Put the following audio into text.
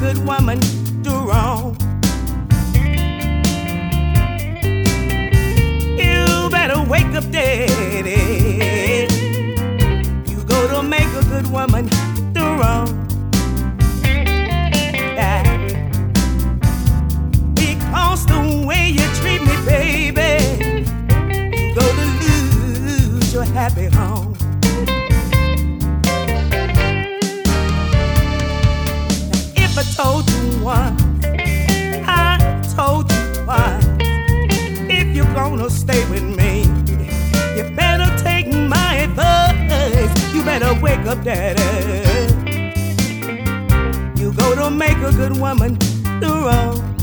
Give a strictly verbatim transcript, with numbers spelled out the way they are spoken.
good woman do wrong. You better wake up, daddy. You go to make a good woman do wrong. Yeah. Because the way you treat me, baby, you go to lose your happy home. I told you once, I told you once, if you're gonna stay with me, you better take my advice. You better wake up, daddy. You go to make a good woman do wrong.